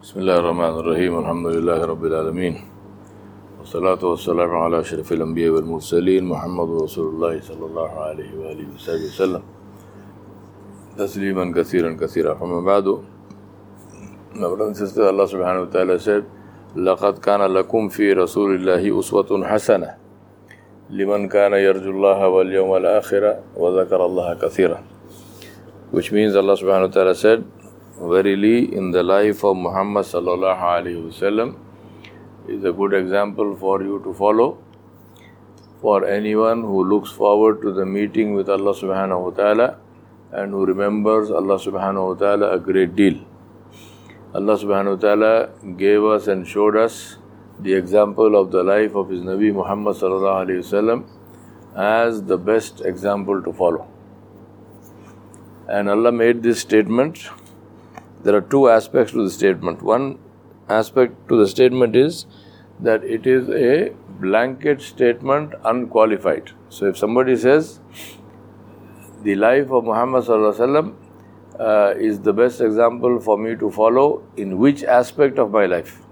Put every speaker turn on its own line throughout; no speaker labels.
Bismillahirrahmanirrahim. Alhamdulillahi Rabbil Alameen. Wassalatu wassalamu ala ashrafil anbiya wal mursaleen. Muhammadur Rasulullah sallallahu alayhi wa alihi wa sallam. Tasliman kathiran kathira. Amma ba'du. My brothers and sisters, Allah subhanahu wa ta'ala said, لَقَدْ كَانَ لَكُمْ فِي رَسُولِ اللَّهِ أُسْوَةٌ حَسَنَةٌ لِمَنْ كَانَ يَرْجُو اللَّهَ وَالْيَوْمَ الْآخِرَ وَذَكَرَ اللَّهَ كَثِيرًا. Which means Allah subhanahu wa ta'ala said, verily in the life of Muhammad sallallahu alayhi wa sallam is a good example for you to follow, for anyone who looks forward to the meeting with Allah subhanahu wa ta'ala and who remembers Allah subhanahu wa ta'ala a great deal. Allah subhanahu wa ta'ala gave us and showed us the example of the life of His Nabi Muhammad sallallahu alayhi wa sallam as the best example to follow. And Allah made this statement. There are two aspects to the statement. One aspect to the statement is that it is a blanket statement, unqualified. So if somebody says, the life of Muhammad sallallahu alaihi wasallam is the best example for me to follow, in which aspect of my life?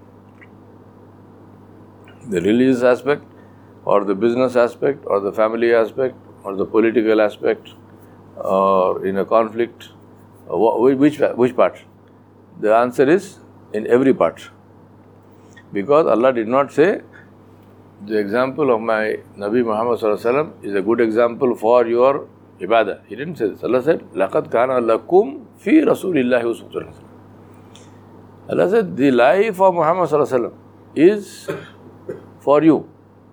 The religious aspect, or the business aspect, or the family aspect, or the political aspect, or in a conflict? Which part? The answer is in every part. Because Allah did not say, the example of my Nabi Muhammad sallallahu alaihi wasallam is a good example for your ibadah. He didn't say this. Allah said, لَقَدْ كَانَ لَكُمْ فِي رَسُولِ اللَّهِ أُسْوَةٌ حَسَنَةٌ. Allah said, the life of Muhammad sallallahu alaihi wasallam is for you.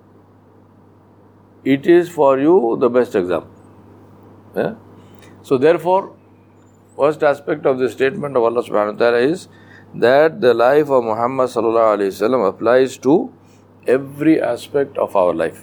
It is for you the best example. Yeah? So therefore, first aspect of the statement of Allah subhanahu wa ta'ala is that the life of Muhammad sallallahu alayhi wa sallam applies to every aspect of our life.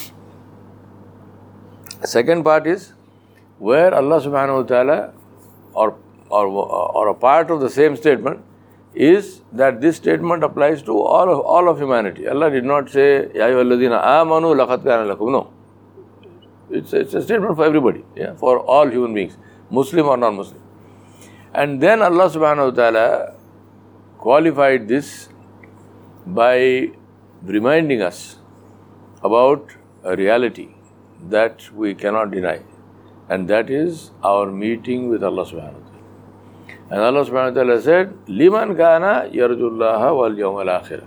Second part is where Allah subhanahu wa ta'ala or a part of the same statement is that this statement applies to all of humanity. Allah did not say, Ya ayyuhalladhina amanu laqad kana lakum. No. It's a statement for everybody, for all human beings, Muslim or non-Muslim. And then Allah subhanahu wa ta'ala qualified this by reminding us about a reality that we cannot deny, and that is our meeting with Allah subhanahu wa ta'ala. And Allah subhanahu wa ta'ala said, لِمَنْ كَانَ يَرْجُ اللَّهَ وَالْيَوْمَ الْآخِرَ.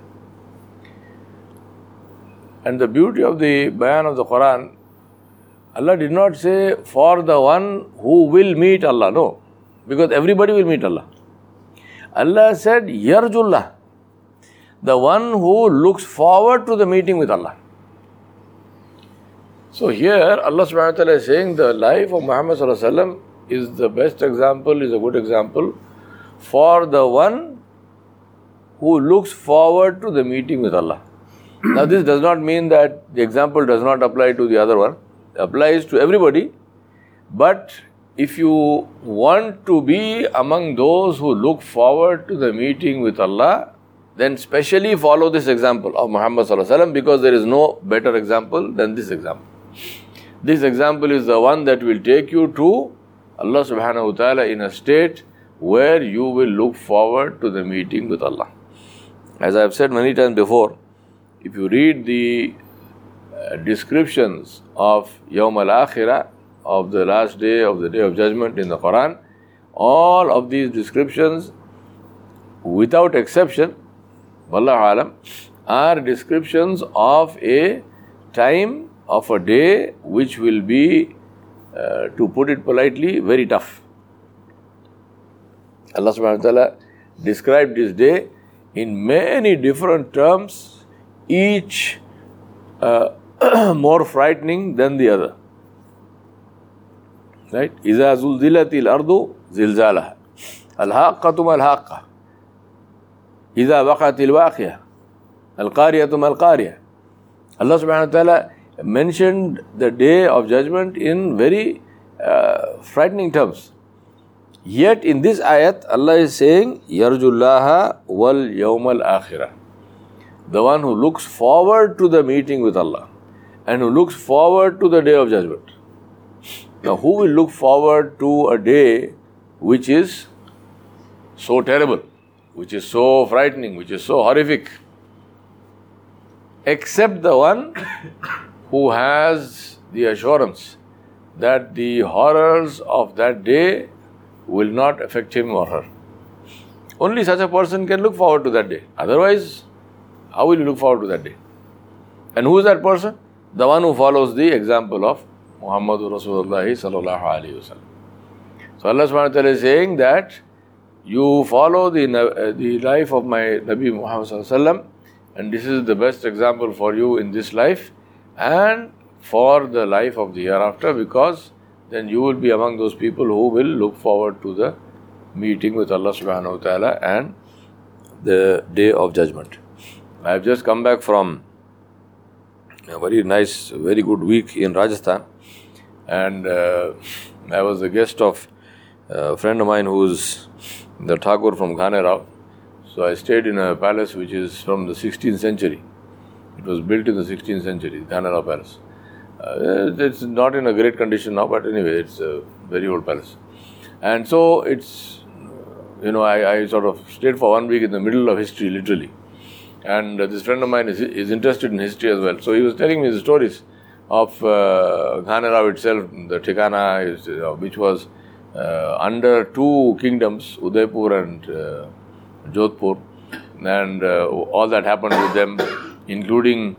And the beauty of the bayan of the Quran, Allah did not say for the one who will meet Allah. No. Because everybody will meet Allah. Allah said, Yarjullah, the one who looks forward to the meeting with Allah. So here, Allah subhanahu wa ta'ala is saying the life of Muhammad sallallahu alaihi wasallam is the best example, is a good example for the one who looks forward to the meeting with Allah. Now this does not mean that the example does not apply to the other one. It applies to everybody, but if you want to be among those who look forward to the meeting with Allah, then specially follow this example of Muhammad sallallahu alaihi wasallam, because there is no better example than this example. This example is the one that will take you to Allah subhanahu wa ta'ala in a state where you will look forward to the meeting with Allah. As I have said many times before, if you read the descriptions of Yawm al-Akhirah, of the last day, of the day of judgment in the Quran, all of these descriptions, without exception, Wallahu alam, are descriptions of a time, of a day which will be, to put it politely, very tough. Allah subhanahu wa ta'ala described this day in many different terms, each more frightening than the other. Right? إِذَا زُلْزِلَتِ الْأَرْضُ زِلْزَالَهَا الْحَاقَّةُ مَا الْحَاقَّةُ إِذَا وَقَعَتِ الْوَاقِعَةُ الْقَارِيَةُ مَا الْقَارِيَةُ. Allah subhanahu wa ta'ala mentioned the day of judgment in very frightening terms. Yet in this ayat, Allah is saying, يَرْجُ اللَّهَ وَالْيَوْمَ الْآخِرَةِ. The one who looks forward to the meeting with Allah and who looks forward to the day of judgment. Now, who will look forward to a day which is so terrible, which is so frightening, which is so horrific, except the one who has the assurance that the horrors of that day will not affect him or her. Only such a person can look forward to that day. Otherwise, how will you look forward to that day? And who is that person? The one who follows the example of Muhammadur Rasulullah sallallahu alaihi wasallam. So Allah subhanahu wa ta'ala is saying that you follow the life of my Nabi Muhammad sallallahu alaihi wasallam, and this is the best example for you in this life and for the life of the hereafter, because then you will be among those people who will look forward to the meeting with Allah subhanahu wa ta'ala and the day of judgment. I have just come back from a very nice, very good week in Rajasthan, and I was the guest of a friend of mine who's the Thakur from Ghanerao. So I stayed in a palace which is from the 16th century. It was built in the 16th century, Ghanerao Palace. It's not in a great condition now, but anyway, it's a very old palace. And so it's, I sort of stayed for 1 week in the middle of history, literally. And this friend of mine is interested in history as well. So he was telling me the stories of Ghanerao itself, the Thikana, which was under two kingdoms, Udaipur and Jodhpur. And all that happened with them, including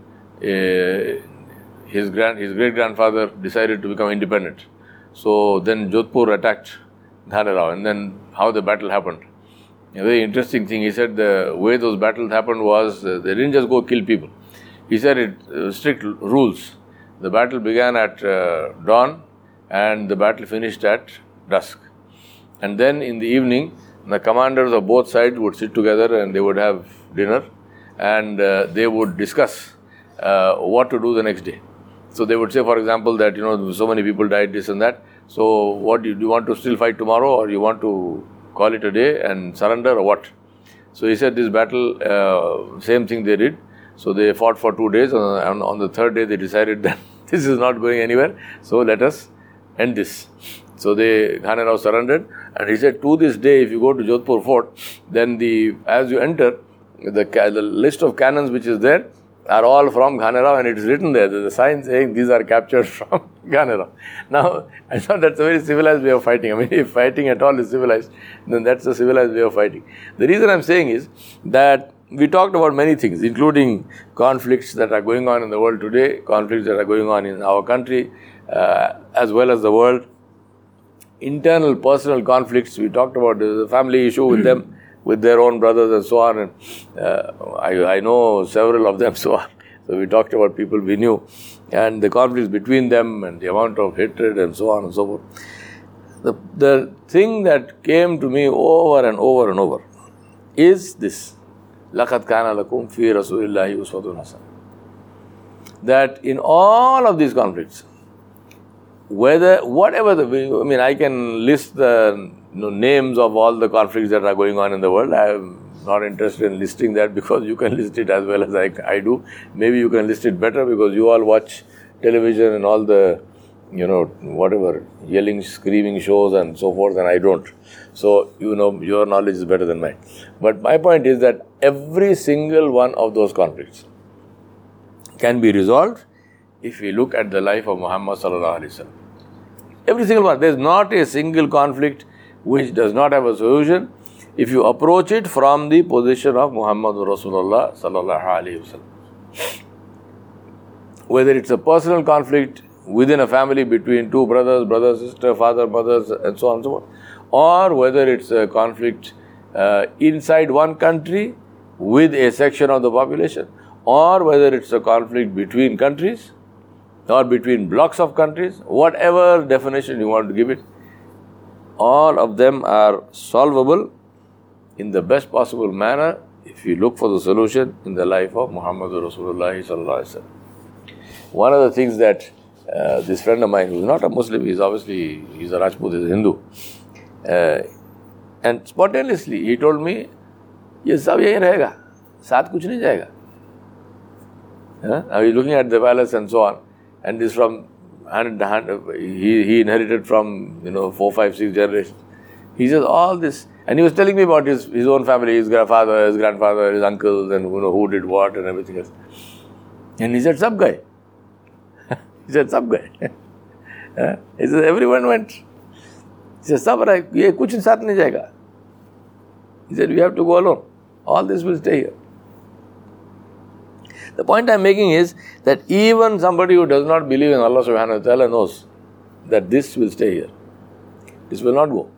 his great-grandfather decided to become independent. So then Jodhpur attacked Ghanerao, and then how the battle happened. A very interesting thing, he said the way those battles happened was they didn't just go kill people. He said it strict rules. The battle began at dawn and the battle finished at dusk. And then in the evening, the commanders of both sides would sit together and they would have dinner, and they would discuss what to do the next day. So they would say, for example, that so many people died, this and that. So what do you want to still fight tomorrow, or you want to call it a day and surrender, or what? So he said this battle, same thing they did. So they fought for 2 days, and on the third day they decided that this is not going anywhere, so let us end this. So Ghanerao surrendered, and he said, to this day, if you go to Jodhpur fort, then as you enter, the list of cannons which is there are all from Ghanerao, and it is written there. There's a sign saying these are captured from Ghanerao. Now, I thought that's a very civilized way of fighting. I mean, if fighting at all is civilized, then that's a civilized way of fighting. The reason I'm saying is that we talked about many things, including conflicts that are going on in the world today, conflicts that are going on in our country, as well as the world. Internal personal conflicts, we talked about the family issue with them, with their own brothers and so on. And I know several of them, so we talked about people we knew, and the conflicts between them and the amount of hatred and so on and so forth. The thing that came to me over and over and over is this: لَقَدْ كَانَ لَكُمْ فِي رَسُولِ اللَّهِ أُسْوَةٌ حَسَنَةٌ. That in all of these conflicts, I can list the names of all the conflicts that are going on in the world. I am not interested in listing that because you can list it as well as I do. Maybe you can list it better because you all watch television and all the, whatever, yelling, screaming shows and so forth, and I don't. So, your knowledge is better than mine. But my point is that every single one of those conflicts can be resolved if we look at the life of Muhammad sallallahu alaihi wasallam. Every single one. There is not a single conflict which does not have a solution if you approach it from the position of Muhammad Rasulullah sallallahu alaihi wasallam. Whether it's a personal conflict within a family between two brothers, sister, father, mothers, and so on and so forth, or whether it's a conflict inside one country with a section of the population, or whether it's a conflict between countries or between blocks of countries, whatever definition you want to give it, all of them are solvable in the best possible manner if you look for the solution in the life of Muhammad Rasulullah sallallahu alaihi wasallam. One of the things that this friend of mine, who is not a Muslim, he's a Rajput, he's a Hindu, and spontaneously he told me, "Ye sab yahi rahega, saath kuch nahi jayega." Now he's looking at the palace and so on, and this from he inherited from 4, 5, 6 generations. He says all this, And he was telling me about his own family, his father, his grandfather, his uncles, and who did what and everything else. And he said, "Sab gaye." He said, "Sab gaye." He said, everyone went. He said, "Sab rahe, ye kuch saath nahi jayega." He said, "We have to go alone. All this will stay here." The point I am making is that even somebody who does not believe in Allah subhanahu wa ta'ala knows that this will stay here. This will not go.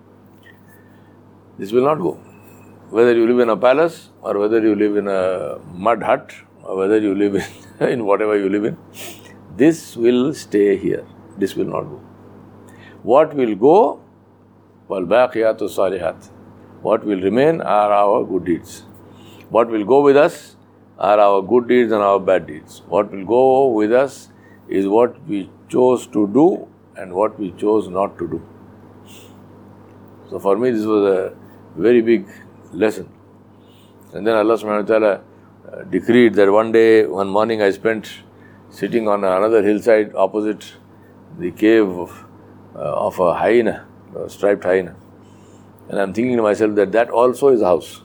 This will not go. Whether you live in a palace or whether you live in a mud hut or whether you live in whatever you live in, this will stay here. This will not go. What will go? وَالْبَاقِيَاتُ الصَّالِحَاتُ. What will remain are our good deeds. What will go with us are our good deeds and our bad deeds. What will go with us is what we chose to do and what we chose not to do. So for me this was a very big lesson. And then Allah subhanahu wa ta'ala decreed that one morning I spent sitting on another hillside opposite the cave of a hyena, a striped hyena. And I'm thinking to myself that also is a house.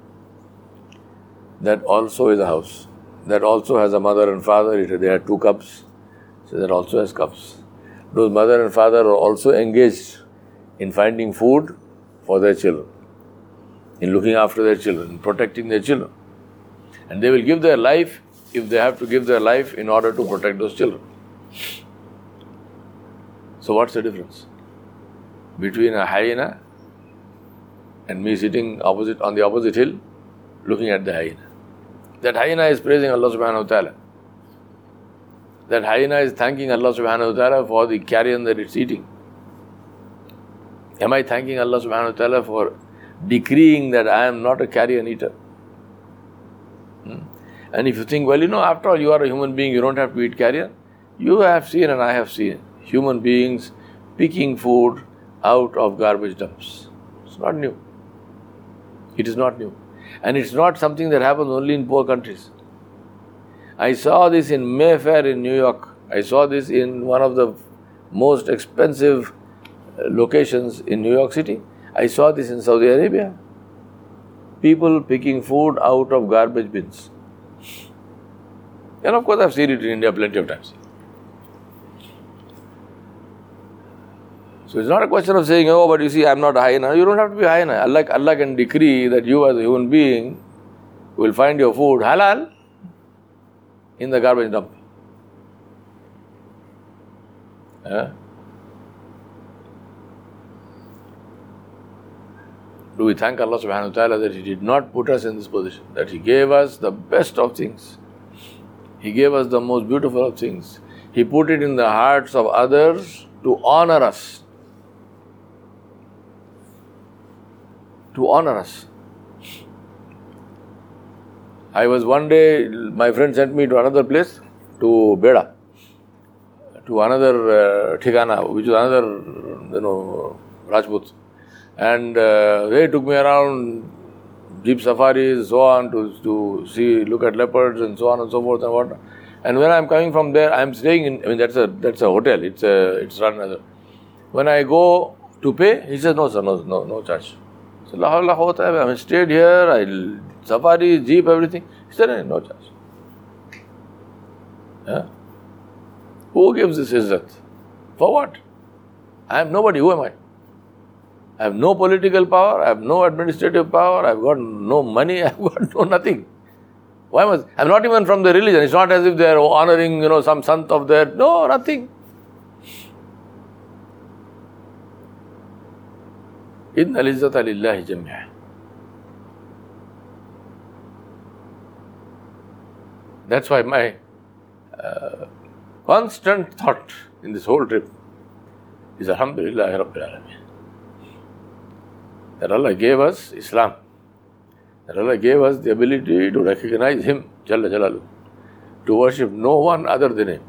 That also is a house. That also has a mother and father. They had 2 cubs. So that also has cubs. Those mother and father are also engaged in finding food for their children, in looking after their children, in protecting their children. And they will give their life if they have to give their life in order to protect those children. So what's the difference between a hyena and me sitting on the opposite hill looking at the hyena? That hyena is praising Allah subhanahu wa ta'ala. That hyena is thanking Allah subhanahu wa ta'ala for the carrion that it's eating. Am I thanking Allah subhanahu wa ta'ala for decreeing that I am not a carrion eater? And if you think, after all, you are a human being, you don't have to eat carrion. You have seen and I have seen human beings picking food out of garbage dumps. It's not new. It is not new. And it's not something that happens only in poor countries. I saw this in Mayfair in New York. I saw this in one of the most expensive locations in New York City. I saw this in Saudi Arabia. People picking food out of garbage bins. And of course I've seen it in India plenty of times. So it's not a question of saying, but you see, I'm not a hyena. You don't have to be a hyena. Allah can decree that you as a human being will find your food halal in the garbage dump. Do we thank Allah subhanahu wa ta'ala that He did not put us in this position, that He gave us the best of things. He gave us the most beautiful of things. He put it in the hearts of others to honor us. To honor us. I was one day, my friend sent me to another place, to Beda, to another Thikana, which is another, Rajput. And they took me around jeep safaris, so on, to see, look at leopards and so on and so forth and whatnot. And when I'm coming from there, I'm staying in, that's a hotel, it's run as a, when I go to pay, he says, no sir, no charge. So, I stayed here, safari, jeep, everything. He said, no charge. Who gives this izzat? For what? I am nobody, who am I? I have no political power, I have no administrative power, I have got no money, I have got no nothing. Why must I'm not even from the religion. It's not as if they are honoring, some sant of their. No, nothing. Inna al-izzata lillahi jami'a. That's why my constant thought in this whole trip is Alhamdulillahi Rabbil Alameen. That Allah gave us Islam. That Allah gave us the ability to recognize Him, Jalla Jalaluhu, to worship no one other than Him,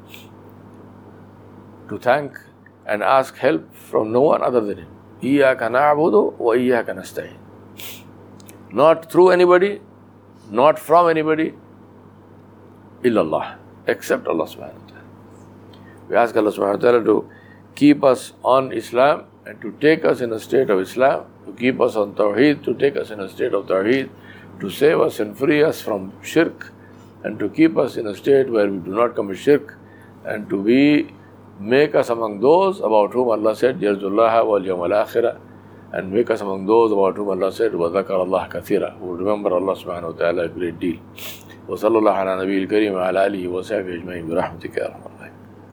to thank and ask help from no one other than Him. Iyyaka na'budu wa iyyaka nasta'in. Not through anybody, not from anybody, illallah, except Allah subhanahu wa ta'ala. We ask Allah subhanahu wa ta'ala to keep us on Islam and to take us in a state of Islam, to keep us on Tawheed, to take us in a state of Tawheed, to save us and free us from shirk, and to keep us in a state where we do not commit shirk, and to make us among those about whom Allah said, Yarjullaha wal yawm al-akhirah, and make us among those about whom Allah said, وَذَكَرَ اللَّهَ كَثِيرًا, who remember Allah subhanahu wa ta'ala a great deal. وصلى الله على نبي الكريم وعلى آله وصحبه أجمعين برحمتك يا رب.